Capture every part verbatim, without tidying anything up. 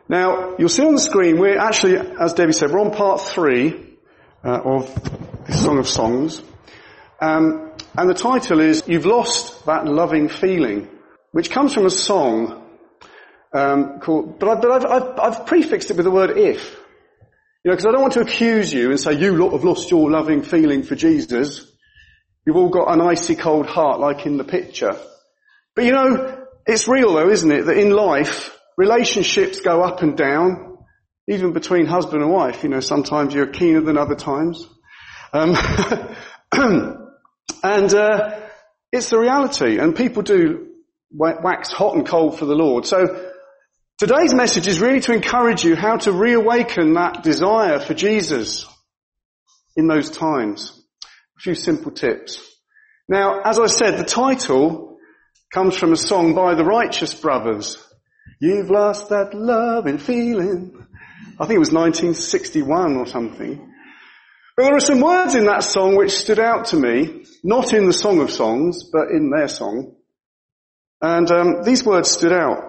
Now, you'll see on the screen, we're actually, as Debbie said, we're on part three uh, of the Song of Songs. Um, and the title is, You've Lost That Loving Feeling, which comes from a song um, called, but, I, but I've, I've, I've prefixed it with the word if. You know, because I don't want to accuse you and say, you lot have lost your loving feeling for Jesus. You've all got an icy cold heart like in the picture. But you know, it's real though, isn't it, that in life, relationships go up and down, even between husband and wife. You know, sometimes you're keener than other times. Um, and uh, it's the reality, and people do wax hot and cold for the Lord. So today's message is really to encourage you how to reawaken that desire for Jesus in those times. A few simple tips. Now, as I said, the title comes from a song by the Righteous Brothers. You've lost that loving feeling. I think it was nineteen sixty-one or something. But there are some words in that song which stood out to me, not in the Song of Songs, but in their song. And um, these words stood out.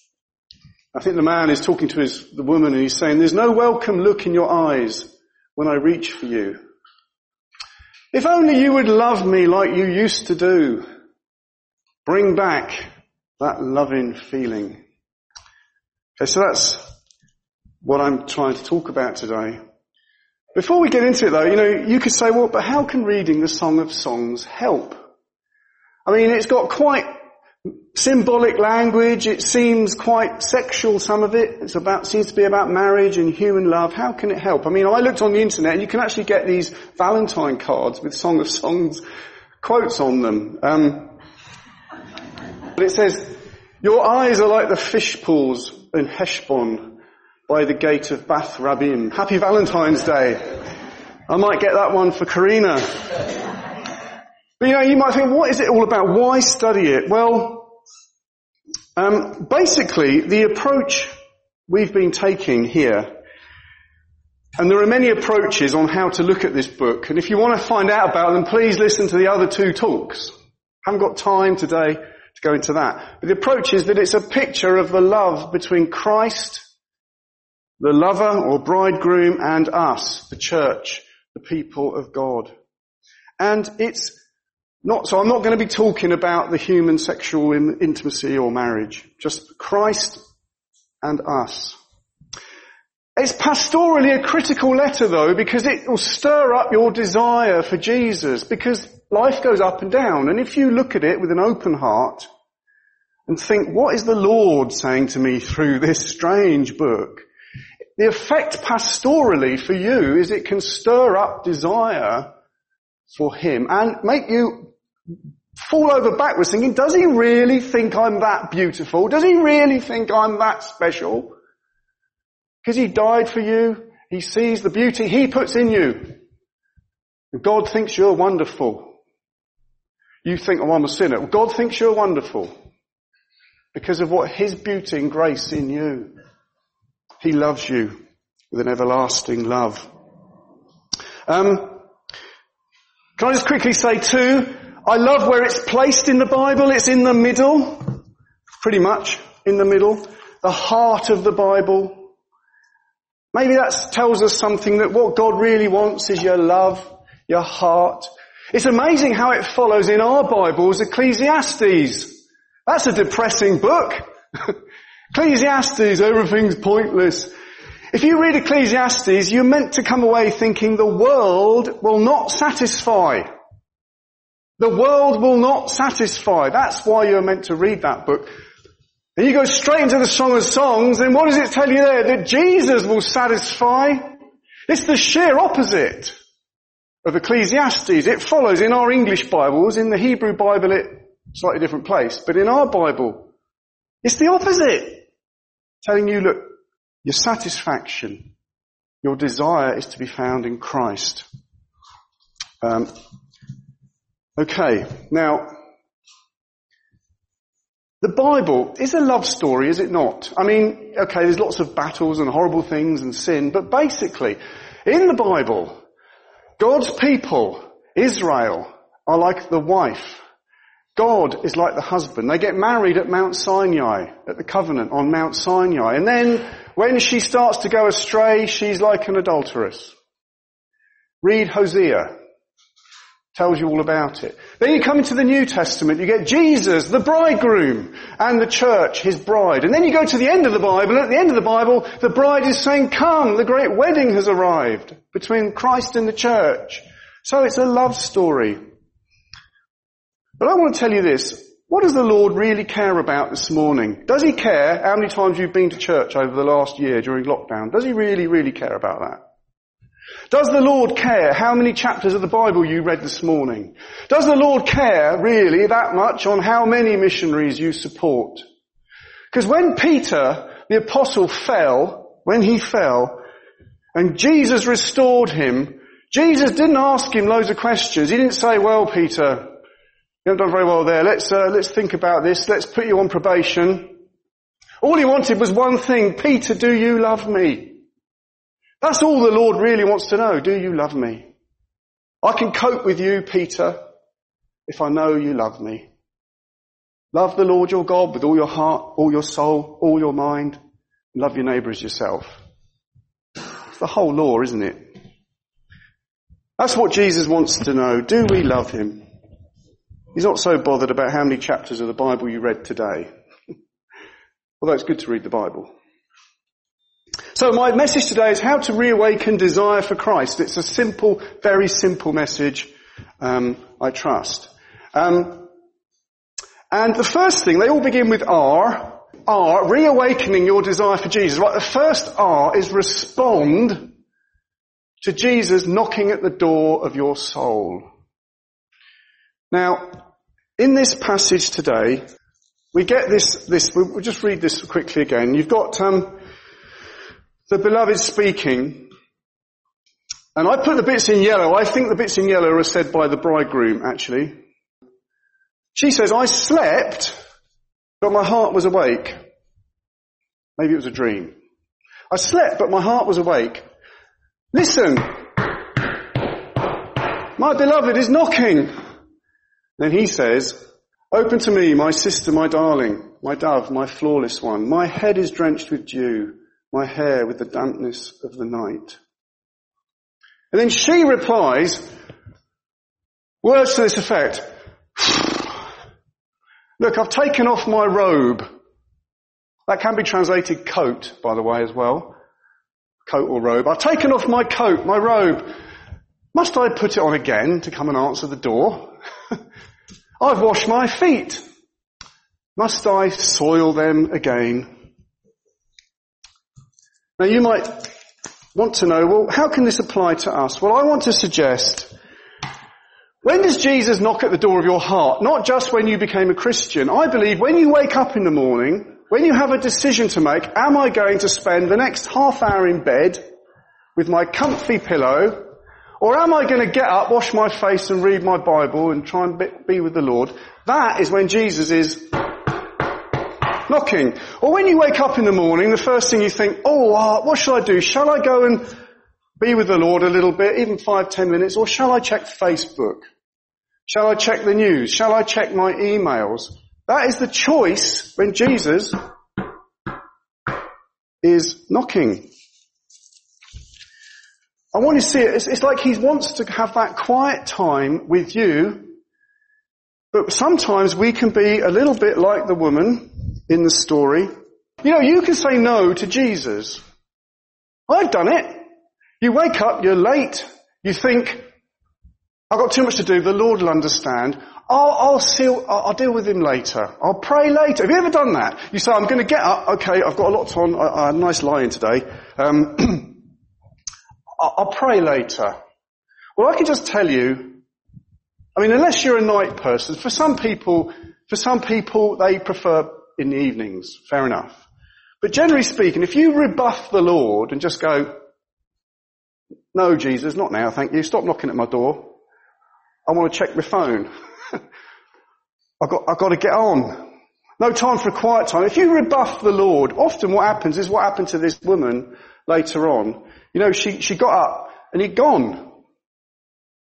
I think the man is talking to his the woman and he's saying, there's no welcome look in your eyes when I reach for you. If only you would love me like you used to do. Bring back that loving feeling. Okay, so that's what I'm trying to talk about today. Before we get into it though, you know, you could say, well, but how can reading the Song of Songs help? I mean, it's got quite symbolic language. It seems quite sexual, some of it. It's about, seems to be about marriage and human love. How can it help? I mean, I looked on the internet and you can actually get these Valentine cards with Song of Songs quotes on them. Um, but it says, your eyes are like the fish pools in Heshbon by the gate of Bath Rabbim. Happy Valentine's Day. I might get that one for Karina. But you know, you might think, what is it all about? Why study it? Well, um, basically, the approach we've been taking here, and there are many approaches on how to look at this book, and if you want to find out about them, please listen to the other two talks. I haven't got time today to go into that. But the approach is that it's a picture of the love between Christ, the lover or bridegroom, and us, the church, the people of God. And it's Not, so I'm not going to be talking about the human sexual in, intimacy or marriage. Just Christ and us. It's pastorally a critical letter though, because it will stir up your desire for Jesus, because life goes up and down. And if you look at it with an open heart and think, what is the Lord saying to me through this strange book? The effect pastorally for you is it can stir up desire for Him and make you fall over backwards thinking, does He really think I'm that beautiful? Does He really think I'm that special? Because He died for you. He sees the beauty He puts in you. And God thinks you're wonderful. You think, oh, I'm a sinner. Well, God thinks you're wonderful because of what His beauty and grace in you. He loves you with an everlasting love. Um, can I just quickly say too, I love where it's placed in the Bible. It's in the middle, pretty much in the middle, the heart of the Bible. Maybe that tells us something, that what God really wants is your love, your heart. It's amazing how it follows in our Bibles Ecclesiastes. That's a depressing book. Ecclesiastes, everything's pointless. If you read Ecclesiastes, you're meant to come away thinking the world will not satisfy. The world will not satisfy. That's why you're meant to read that book. And you go straight into the Song of Songs, then what does it tell you there? That Jesus will satisfy. It's the sheer opposite of Ecclesiastes. It follows in our English Bibles. In the Hebrew Bible, it's a slightly different place. But in our Bible, it's the opposite. Telling you, look, your satisfaction, your desire is to be found in Christ. Um, okay, now, the Bible is a love story, is it not? I mean, okay, there's lots of battles and horrible things and sin, but basically, in the Bible, God's people, Israel, are like the wife God is like the husband. They get married at Mount Sinai, at the covenant on Mount Sinai. And then when she starts to go astray, she's like an adulteress. Read Hosea. Tells you all about it. Then you come into the New Testament, you get Jesus, the bridegroom, and the church, his bride. And then you go to the end of the Bible, and at the end of the Bible, the bride is saying, come, the great wedding has arrived between Christ and the church. So it's a love story. But I want to tell you this, what does the Lord really care about this morning? Does he care how many times you've been to church over the last year during lockdown? Does he really, really care about that? Does the Lord care how many chapters of the Bible you read this morning? Does the Lord care really that much on how many missionaries you support? Because when Peter, the apostle, fell, when he fell, and Jesus restored him, Jesus didn't ask him loads of questions. He didn't say, well, Peter, you haven't done very well there. Let's, uh, let's think about this. Let's put you on probation. All he wanted was one thing. Peter, do you love me? That's all the Lord really wants to know. Do you love me? I can cope with you, Peter, if I know you love me. Love the Lord your God with all your heart, all your soul, all your mind. And love your neighbour as yourself. It's the whole law, isn't it? That's what Jesus wants to know. Do we love him? He's not so bothered about how many chapters of the Bible you read today. Although it's good to read the Bible. So my message today is how to reawaken desire for Christ. It's a simple, very simple message, um, I trust. Um, and the first thing, they all begin with R. R, reawakening your desire for Jesus. Right, the first R is respond to Jesus knocking at the door of your soul. Now, in this passage today, we get this, this, we'll just read this quickly again. You've got, um, the beloved speaking, and I put the bits in yellow. I think the bits in yellow are said by the bridegroom, actually. She says, I slept, but my heart was awake. Maybe it was a dream. I slept, but my heart was awake. Listen, my beloved is knocking. Then he says, open to me, my sister, my darling, my dove, my flawless one. My head is drenched with dew. My hair with the dampness of the night. And then she replies, words to this effect. Look, I've taken off my robe. That can be translated coat, by the way, as well. Coat or robe. I've taken off my coat, my robe. Must I put it on again to come and answer the door? I've washed my feet. Must I soil them again? Now you might want to know, well, how can this apply to us? Well, I want to suggest, when does Jesus knock at the door of your heart? Not just when you became a Christian. I believe when you wake up in the morning, when you have a decision to make, am I going to spend the next half hour in bed with my comfy pillow, or am I going to get up, wash my face and read my Bible and try and be with the Lord? That is when Jesus is knocking. Or when you wake up in the morning, the first thing you think, oh, uh, what shall I do? Shall I go and be with the Lord a little bit, even five, ten minutes, or shall I check Facebook? Shall I check the news? Shall I check my emails? That is the choice when Jesus is knocking. I want you to see it. It's, it's like he wants to have that quiet time with you, but sometimes we can be a little bit like the woman in the story. You know, you can say no to Jesus. I've done it. You wake up, you're late, you think, I've got too much to do, the Lord will understand. I'll, I'll, seal, I'll, I'll deal with him later. I'll pray later. Have you ever done that? You say, I'm going to get up, okay, I've got a lot on, I, I had a nice lie-in today. Um, I'll, I'll pray later. Well, I can just tell you, I mean, unless you're a night person, for some people, for some people, they prefer in the evenings. Fair enough. But generally speaking, if you rebuff the Lord and just go, no, Jesus, not now, thank you. Stop knocking at my door. I want to check my phone. I've got, I've got to get on. No time for a quiet time. If you rebuff the Lord, often what happens is what happened to this woman later on. You know, she, she got up and he'd gone.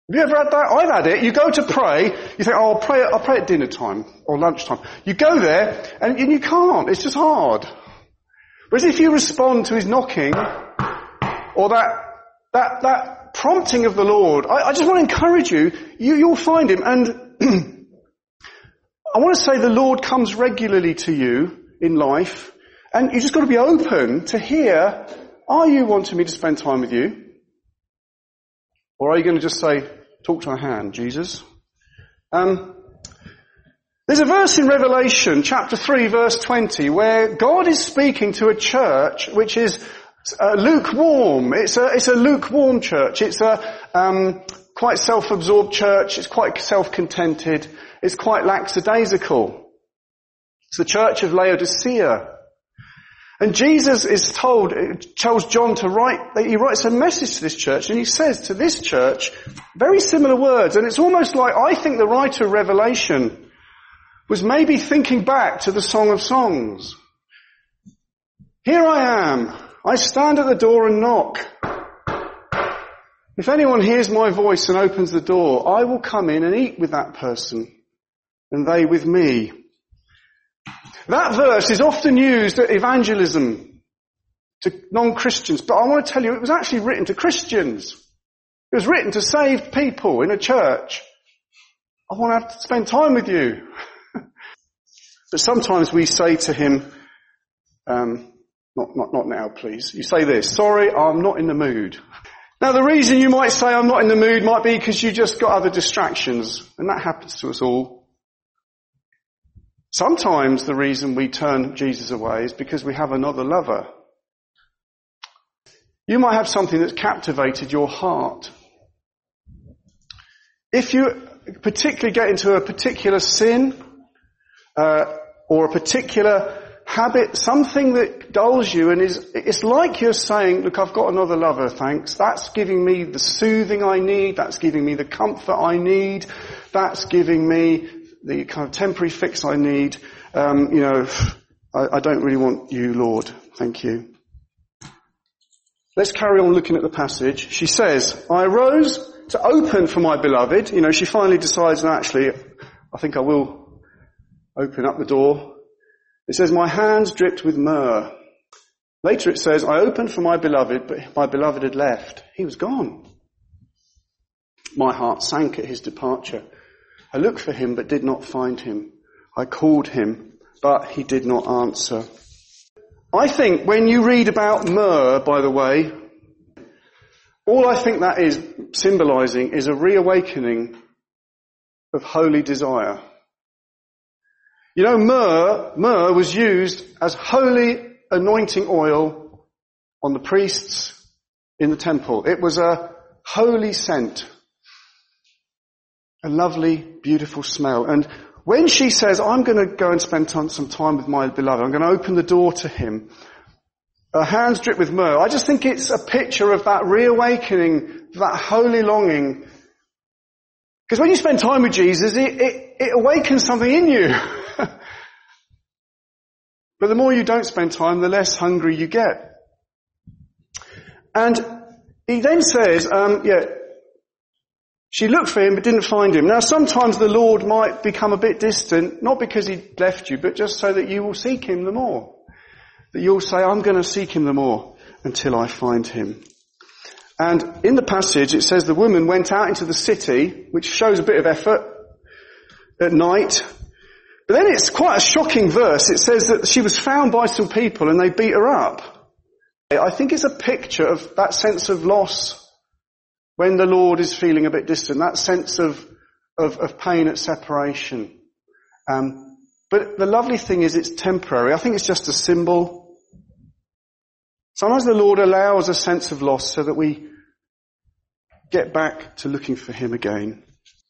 Have you ever had that? I've had it. You go to pray, you think, oh, I'll pray, I'll pray at dinner time or lunchtime. You go there and, and you can't. It's just hard. Whereas if you respond to his knocking or that, that, that prompting of the Lord, I, I just want to encourage you, you, you'll find him. And I want to say the Lord comes regularly to you in life, and you just got to be open to hear, are you wanting me to spend time with you? Or are you going to just say, talk to my hand, Jesus? Um, there's a verse in Revelation chapter three verse twenty where God is speaking to a church which is uh, lukewarm. It's a, it's a lukewarm church. It's a um, quite self-absorbed church. It's quite self-contented. It's quite lackadaisical. It's the church of Laodicea. And Jesus is told, tells John to write, he writes a message to this church, and he says to this church very similar words. And it's almost like, I think the writer of Revelation was maybe thinking back to the Song of Songs. Here I am. I stand at the door and knock. If anyone hears my voice and opens the door, I will come in and eat with that person, and they with me. That verse is often used at evangelism to non-Christians, but I want to tell you it was actually written to Christians. It was written to saved people in a church. I want to spend time with you. But sometimes we say to him, um, not, not, not now please. You say this, sorry, I'm not in the mood. Now the reason you might say I'm not in the mood might be because you just got other distractions, and that happens to us all. Sometimes the reason we turn Jesus away is because we have another lover. You might have something that's captivated your heart. If you particularly get into a particular sin, uh, or a particular habit, something that dulls you and is, it's like you're saying, look, I've got another lover, thanks. That's giving me the soothing I need. That's giving me the comfort I need. That's giving me the kind of temporary fix I need. Um, you know, I, I don't really want you, Lord. Thank you. Let's carry on looking at the passage. She says, I arose to open for my beloved. You know, she finally decides, no, actually, I think I will open up the door. It says, my hands dripped with myrrh. Later it says, I opened for my beloved, but my beloved had left. He was gone. My heart sank at his departure. I looked for him, but did not find him. I called him, but he did not answer. I think when you read about myrrh, by the way, all I think that is symbolizing is a reawakening of holy desire. You know, myrrh, myrrh was used as holy anointing oil on the priests in the temple. It was a holy scent. A lovely, beautiful smell. And when she says, I'm going to go and spend time, some time with my beloved, I'm going to open the door to him, her hands drip with myrrh, I just think it's a picture of that reawakening, that holy longing. Because when you spend time with Jesus, it, it, it awakens something in you. But the more you don't spend time, the less hungry you get. And he then says, um, yeah, she looked for him but didn't find him. Now sometimes the Lord might become a bit distant, not because he left you, but just so that you will seek him the more. That you'll say, I'm going to seek him the more until I find him. And in the passage it says the woman went out into the city, which shows a bit of effort, at night. But then it's quite a shocking verse. It says that she was found by some people and they beat her up. I think it's a picture of that sense of loss when the Lord is feeling a bit distant, that sense of, of, of pain at separation. Um, but the lovely thing is it's temporary. I think it's just a symbol. Sometimes the Lord allows a sense of loss so that we get back to looking for him again.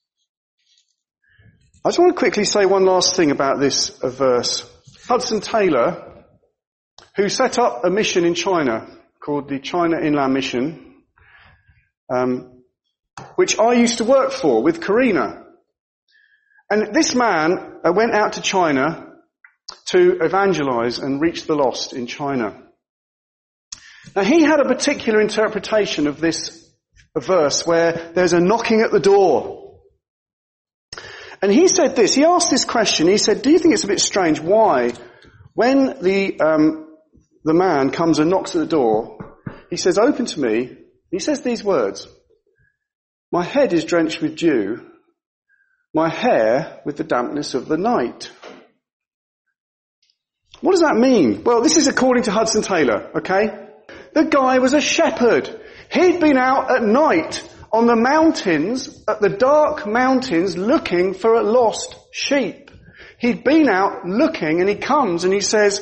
I just want to quickly say one last thing about this uh, verse. Hudson Taylor, who set up a mission in China called the China Inland Mission, Um, which I used to work for with Karina. And this man uh, went out to China to evangelize and reach the lost in China. Now he had a particular interpretation of this, a verse where there's a knocking at the door. And he said this, he asked this question, he said, do you think it's a bit strange why when the um, the man comes and knocks at the door, he says, open to me, he says these words, my head is drenched with dew, my hair with the dampness of the night. What does that mean? Well, this is according to Hudson Taylor, okay? The guy was a shepherd. He'd been out at night on the mountains, at the dark mountains, looking for a lost sheep. He'd been out looking and he comes and he says,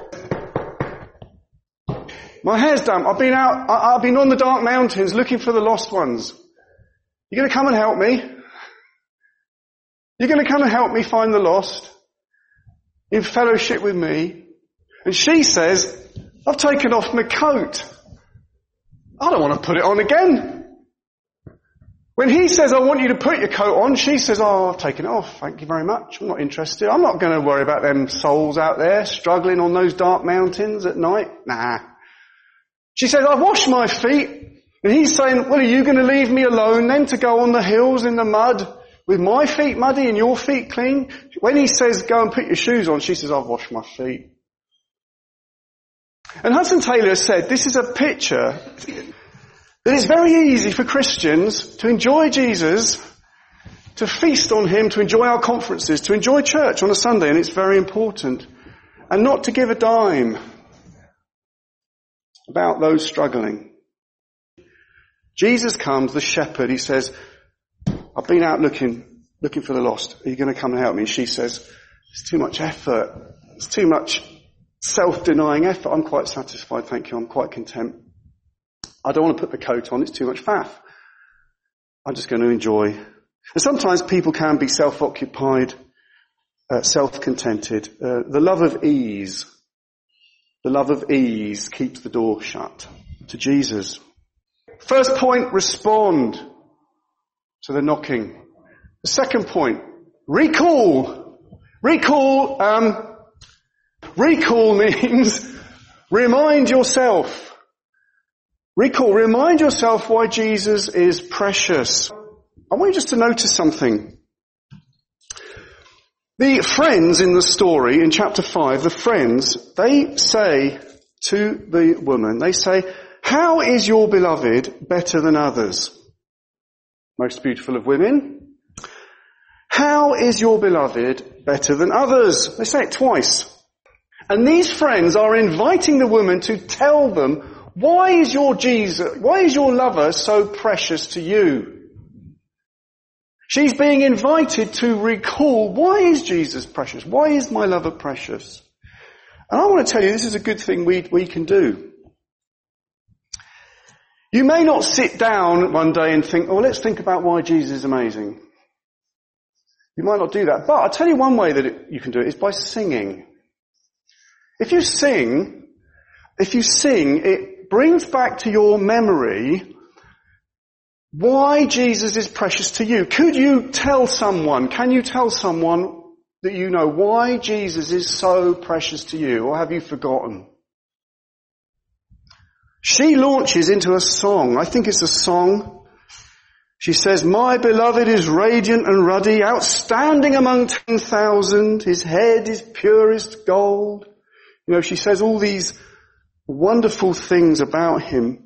my hair's damp. I've been out, I, I've been on the dark mountains looking for the lost ones. You're going to come and help me? You're going to come and help me find the lost? In fellowship with me? And she says, I've taken off my coat. I don't want to put it on again. When he says, I want you to put your coat on, she says, oh, I've taken it off. Thank you very much. I'm not interested. I'm not going to worry about them souls out there struggling on those dark mountains at night. Nah. She says, I've washed my feet. And he's saying, well, are you going to leave me alone then to go on the hills in the mud with my feet muddy and your feet clean? When he says, go and put your shoes on, she says, I've washed my feet. And Hudson Taylor said, this is a picture that it's very easy for Christians to enjoy Jesus, to feast on him, to enjoy our conferences, to enjoy church on a Sunday, and it's very important, and not to give a dime about those struggling. Jesus comes, the shepherd, he says, I've been out looking, looking for the lost. Are you going to come and help me? And she says, it's too much effort. It's too much self-denying effort. I'm quite satisfied, thank you. I'm quite content. I don't want to put the coat on. It's too much faff. I'm just going to enjoy. And sometimes people can be self-occupied, uh, self-contented. Uh, the love of ease, the love of ease keeps the door shut to Jesus. First point, respond to the knocking. The second point, recall. Recall, um, recall means remind yourself. Recall, remind yourself why Jesus is precious. I want you just to notice something. The friends in the story, in chapter five, the friends, they say to the woman, they say, how is your beloved better than others? Most beautiful of women. How is your beloved better than others? They say it twice. And these friends are inviting the woman to tell them, why is your Jesus, why is your lover so precious to you? She's being invited to recall, why is Jesus precious? Why is my lover precious? And I want to tell you, this is a good thing we, we can do. You may not sit down one day and think, oh, let's think about why Jesus is amazing. You might not do that. But I'll tell you one way that it, you can do it is by singing. If you sing, if you sing, it brings back to your memory why Jesus is precious to you. Could you tell someone, can you tell someone that you know why Jesus is so precious to you, or have you forgotten? She launches into a song. I think it's a song. She says, my beloved is radiant and ruddy, outstanding among ten thousand. His head is purest gold. You know, she says all these wonderful things about him.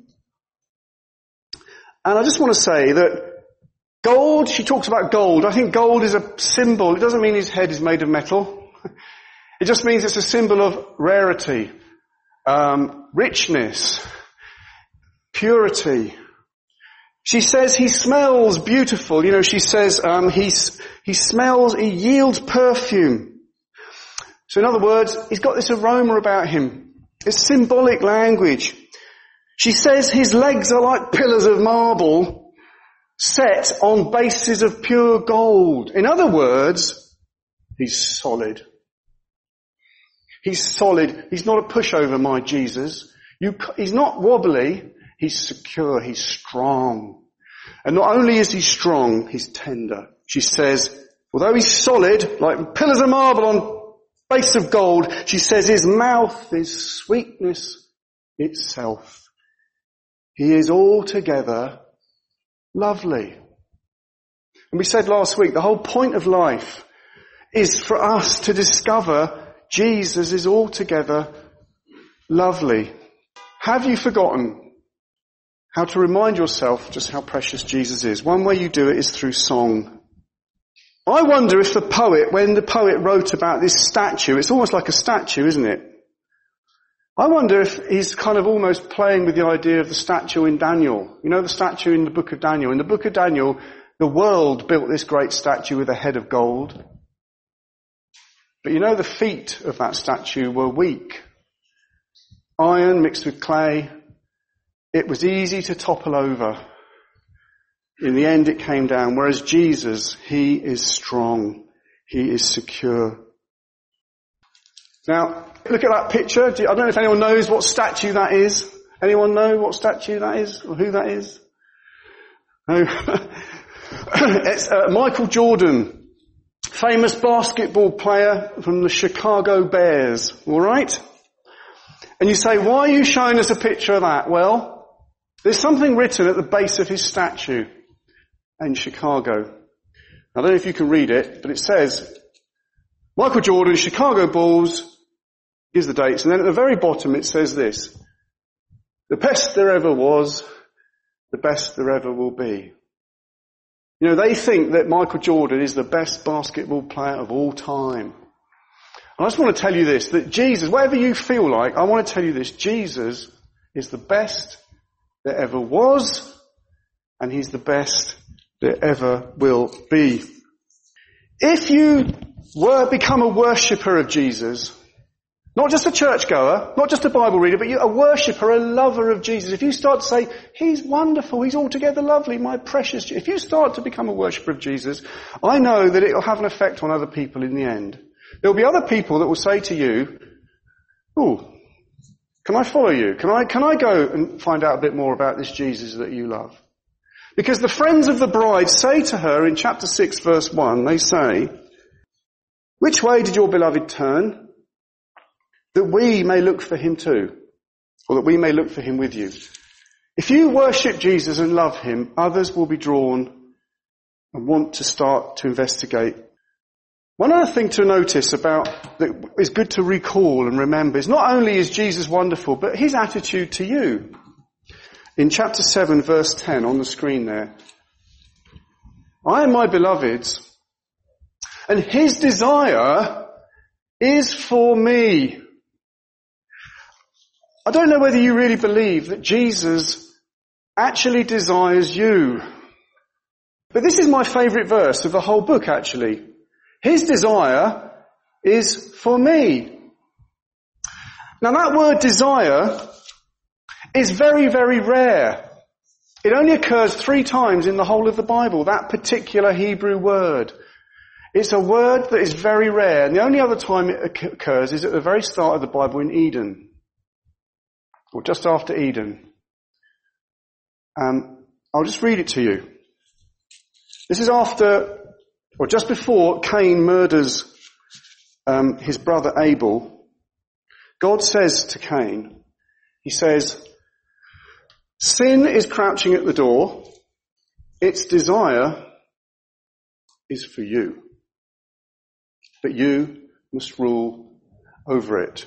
And I just want to say that gold, she talks about gold. I think gold is a symbol. It doesn't mean his head is made of metal. It just means it's a symbol of rarity, um, richness, purity. She says he smells beautiful. You know, she says um, he's, he smells, he yields perfume. So in other words, he's got this aroma about him. It's symbolic language. She says his legs are like pillars of marble set on bases of pure gold. In other words, he's solid. He's solid. He's not a pushover, my Jesus. You, he's not wobbly. He's secure. He's strong. And not only is he strong, he's tender. She says, although he's solid, like pillars of marble on base of gold, she says his mouth is sweetness itself. He is altogether lovely. And we said last week, the whole point of life is for us to discover Jesus is altogether lovely. Have you forgotten how to remind yourself just how precious Jesus is? One way you do it is through song. I wonder if the poet, when the poet wrote about this statue, it's almost like a statue, isn't it? I wonder if he's kind of almost playing with the idea of the statue in Daniel. You know the statue in the book of Daniel? In the book of Daniel, the world built this great statue with a head of gold. But you know the feet of that statue were weak. Iron mixed with clay. It was easy to topple over. In the end it came down. Whereas Jesus, he is strong. He is secure. Now, look at that picture. I don't know if anyone knows what statue that is. Anyone know what statue that is? Or who that is? No. It's uh, Michael Jordan, famous basketball player from the Chicago Bears. All right? And you say, why are you showing us a picture of that? Well, there's something written at the base of his statue in Chicago. I don't know if you can read it, but it says, Michael Jordan, Chicago Bulls, gives the dates, and then at the very bottom it says this, the best there ever was, the best there ever will be. You know, they think that Michael Jordan is the best basketball player of all time. And I just want to tell you this, that Jesus, whatever you feel like, I want to tell you this, Jesus is the best there ever was, and he's the best there ever will be. If you were become a worshipper of Jesus, not just a churchgoer, not just a Bible reader, but you, a worshipper, a lover of Jesus. If you start to say, he's wonderful, he's altogether lovely, my precious Jesus. If you start to become a worshipper of Jesus, I know that it will have an effect on other people in the end. There will be other people that will say to you, oh, can I follow you? Can I, can I go and find out a bit more about this Jesus that you love? Because the friends of the bride say to her in chapter six verse one, they say, which way did your beloved turn? That we may look for him too, or that we may look for him with you. If you worship Jesus and love him, others will be drawn and want to start to investigate. One other thing to notice about that is good to recall and remember is not only is Jesus wonderful, but his attitude to you. In chapter seven verse ten on the screen there, I am my beloved's, and his desire is for me. I don't know whether you really believe that Jesus actually desires you. But this is my favourite verse of the whole book, actually. His desire is for me. Now that word desire is very, very rare. It only occurs three times in the whole of the Bible, that particular Hebrew word. It's a word that is very rare, and the only other time it occurs is at the very start of the Bible in Eden. Or just after Eden. Um, I'll just read it to you. This is after, or just before Cain murders um, his brother Abel. God says to Cain, he says, sin is crouching at the door. Its desire is for you. But you must rule over it.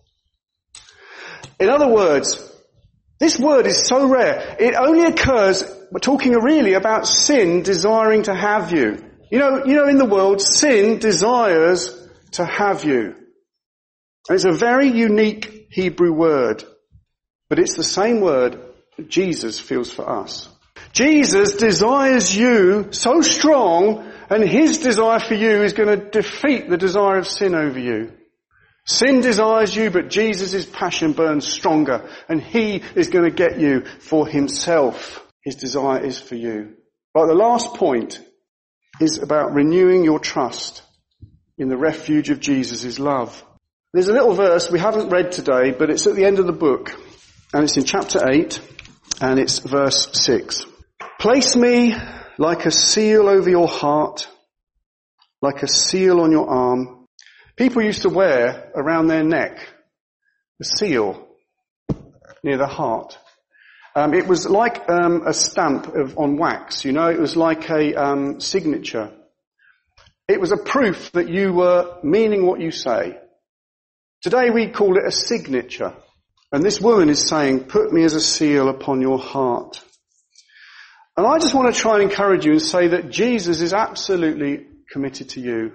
In other words, this word is so rare, it only occurs, we're talking really about sin desiring to have you. You know, you know in the world, sin desires to have you. And it's a very unique Hebrew word, but it's the same word that Jesus feels for us. Jesus desires you so strong, and his desire for you is going to defeat the desire of sin over you. Sin desires you, but Jesus' passion burns stronger, and he is going to get you for himself. His desire is for you. But the last point is about renewing your trust in the refuge of Jesus' love. There's a little verse we haven't read today, but it's at the end of the book, and it's in chapter eight, and it's verse six. Place me like a seal over your heart, like a seal on your arm. People used to wear around their neck a seal near the heart. Um, it was like um, a stamp of, on wax, you know, it was like a um, signature. It was a proof that you were meaning what you say. Today we call it a signature. And this woman is saying, put me as a seal upon your heart. And I just want to try and encourage you and say that Jesus is absolutely committed to you.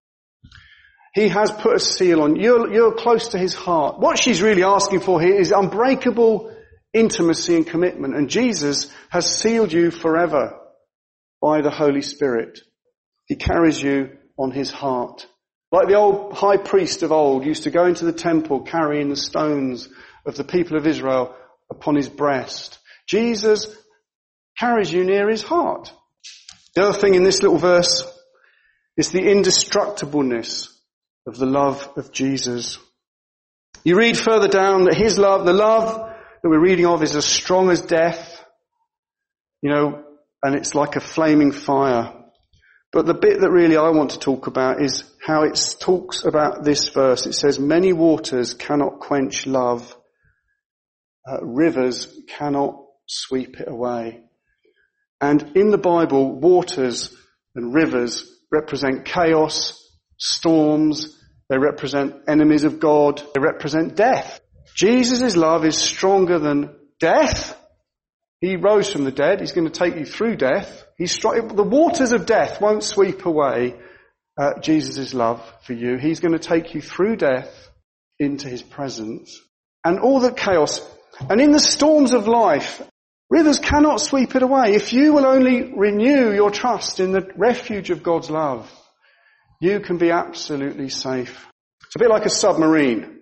He has put a seal on you. You're, you're close to his heart. What she's really asking for here is unbreakable intimacy and commitment. And Jesus has sealed you forever by the Holy Spirit. He carries you on his heart. Like the old high priest of old used to go into the temple carrying the stones of the people of Israel upon his breast. Jesus carries you near his heart. The other thing in this little verse is the indestructibleness of the love of Jesus. You read further down that his love, the love that we're reading of, is as strong as death, you know, and it's like a flaming fire. But the bit that really I want to talk about is how it talks about this verse. It says, many waters cannot quench love. Uh, rivers cannot sweep it away. And in the Bible, waters and rivers represent chaos, storms, they represent enemies of God, they represent death. Jesus' love is stronger than death. He rose from the dead. He's going to take you through death. He's strong. The waters of death won't sweep away uh, Jesus' love for you. He's going to take you through death into his presence. And all the chaos. And in the storms of life, rivers cannot sweep it away. If you will only renew your trust in the refuge of God's love, you can be absolutely safe. It's a bit like a submarine.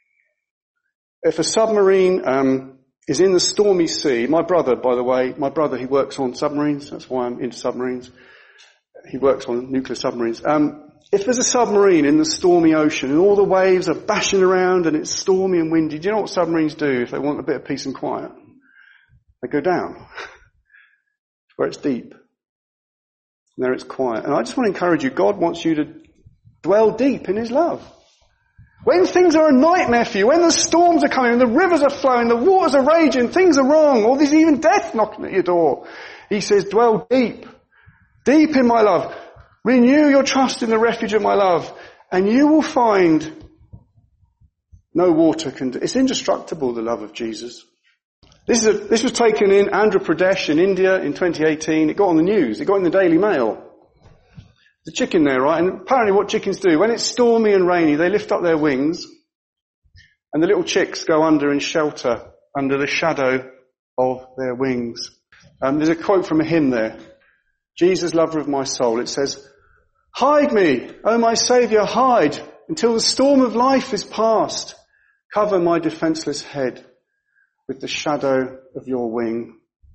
If a submarine um, is in the stormy sea, my brother, by the way, my brother, he works on submarines. That's why I'm into submarines. He works on nuclear submarines. Um, if there's a submarine in the stormy ocean and all the waves are bashing around and it's stormy and windy, do you know what submarines do if they want a bit of peace and quiet? They go down where it's deep. And there it's quiet. And I just want to encourage you, God wants you to dwell deep in his love. When things are a nightmare for you, when the storms are coming, the rivers are flowing, the waters are raging, things are wrong, or there's even death knocking at your door, he says, dwell deep, deep in my love. Renew your trust in the refuge of my love, and you will find no water can do. It's indestructible, the love of Jesus. This is a, this was taken in Andhra Pradesh in India in twenty eighteen. It got on the news. It got in the Daily Mail. The chicken there, right? And apparently what chickens do, when it's stormy and rainy, they lift up their wings and the little chicks go under and shelter under the shadow of their wings. Um, there's a quote from a hymn there. Jesus, lover of my soul. It says, hide me, O my Saviour, hide until the storm of life is past. Cover my defenceless head with the shadow of your wing.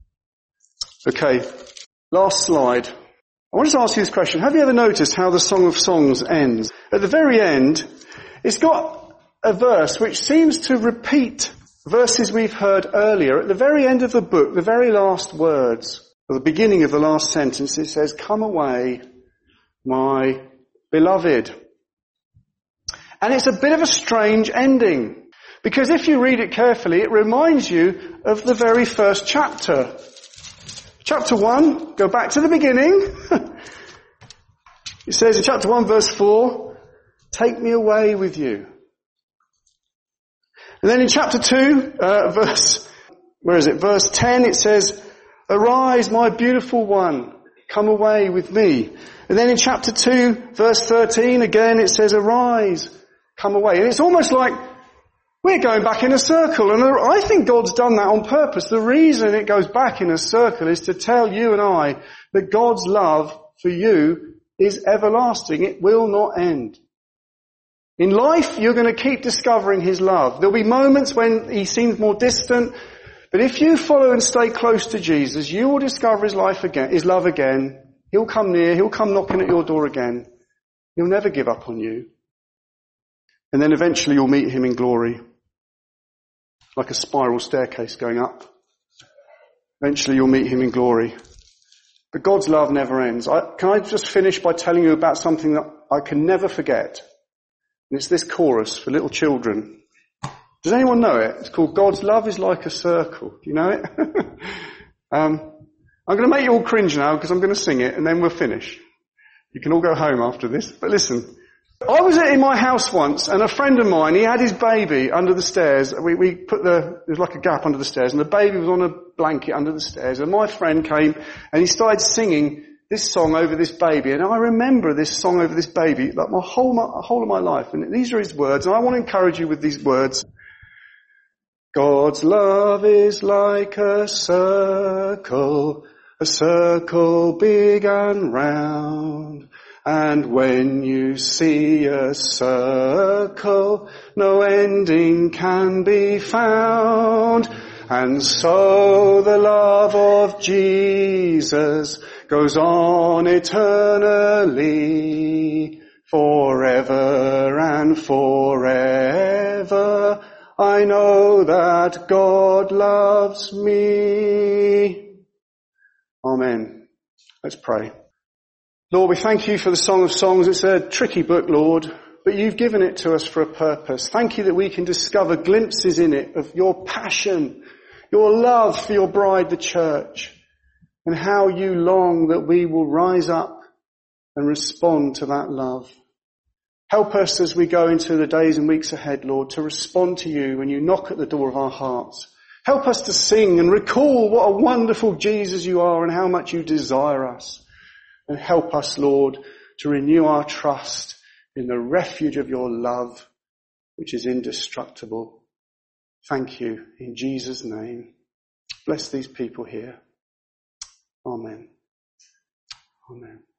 Okay, last slide. I want to ask you this question. Have you ever noticed how the Song of Songs ends? At the very end, it's got a verse which seems to repeat verses we've heard earlier. At the very end of the book, the very last words, or the beginning of the last sentence, it says, come away, my beloved. And it's a bit of a strange ending, because if you read it carefully, it reminds you of the very first chapter. Chapter one, go back to the beginning. It says in chapter one, verse four, take me away with you. And then in chapter two, uh, verse, where is it? Verse ten, it says, arise, my beautiful one, come away with me. And then in chapter two, verse thirteen, again it says, arise, come away. And it's almost like we're going back in a circle, and I think God's done that on purpose. The reason it goes back in a circle is to tell you and I that God's love for you is everlasting. It will not end. In life, you're going to keep discovering his love. There'll be moments when he seems more distant, but if you follow and stay close to Jesus, you will discover his life again, his love again. He'll come near, he'll come knocking at your door again. He'll never give up on you. And then eventually you'll meet him in glory. Like a spiral staircase going up. Eventually you'll meet him in glory. But God's love never ends. I, can I just finish by telling you about something that I can never forget? And it's this chorus for little children. Does anyone know it? It's called God's Love is Like a Circle. Do you know it? um, I'm going to make you all cringe now because I'm going to sing it and then we'll finish. You can all go home after this. But listen, I was in my house once and a friend of mine, he had his baby under the stairs. We, we put the, there was like a gap under the stairs and the baby was on a blanket under the stairs and my friend came and he started singing this song over this baby. And I remember this song over this baby like my whole, my whole of my life. And these are his words and I want to encourage you with these words. God's love is like a circle, a circle big and round. And when you see a circle, no ending can be found. And so the love of Jesus goes on eternally, forever and forever. I know that God loves me. Amen. Let's pray. Lord, we thank you for the Song of Songs. It's a tricky book, Lord, but you've given it to us for a purpose. Thank you that we can discover glimpses in it of your passion, your love for your bride, the church, and how you long that we will rise up and respond to that love. Help us as we go into the days and weeks ahead, Lord, to respond to you when you knock at the door of our hearts. Help us to sing and recall what a wonderful Jesus you are and how much you desire us. And help us, Lord, to renew our trust in the refuge of your love, which is indestructible. Thank you in Jesus' name. Bless these people here. Amen. Amen.